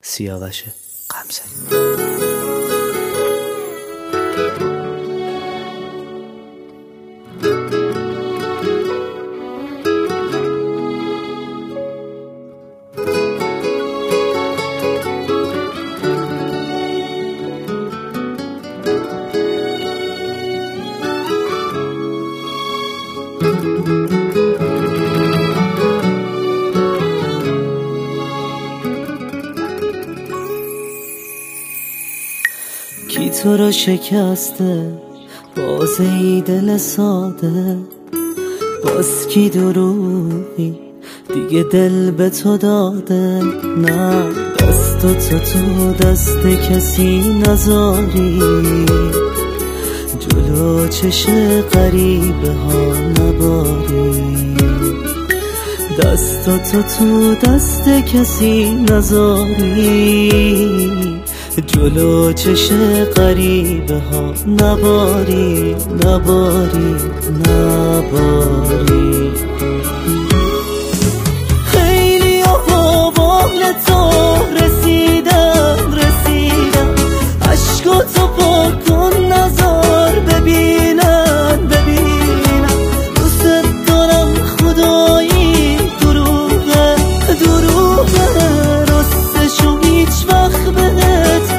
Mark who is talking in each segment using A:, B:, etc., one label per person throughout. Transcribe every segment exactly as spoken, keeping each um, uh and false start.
A: سیاوش غمزه. کی تو رو شکسته باز ای دل ساده، باز کی دروغی دیگه دل به تو داده. نه دست تو تو دست کسی نذاری، جلو چش غریبه ها نباری. دست تو تو دست کسی نذاری، جلو چش غریبه ها نباری نباری نباری. خیلی ها بال تو رسیدن رسیدن، عشقاتو پاک کن نزار ببینن ببینن. دوست دارم خدایی دروغه دروغه، راستشو هیچ وقت بهت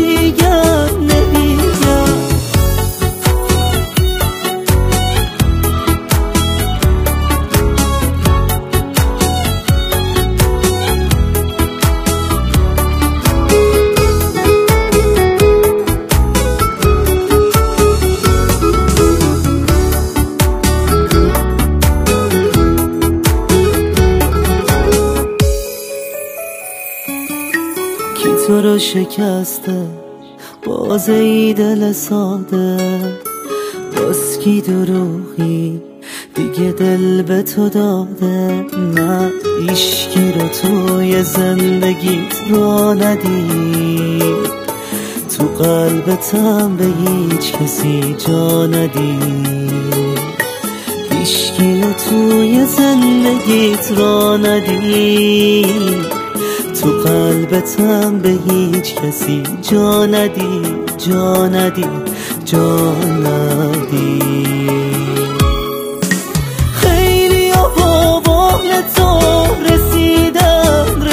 A: تو رو شکسته باز ای دل ساده، باز کی دروغی دیگه دل به تو داده. نه هیچکی رو توی زندگیت را ندید، تو قلبتم به هیچ کسی جا ندید. هیچکی رو توی زندگیت را ندید، تو قلبتم به هیچ کسی جا ندی جا ندی جا ندی. خیلی ها با بال تو رسیدن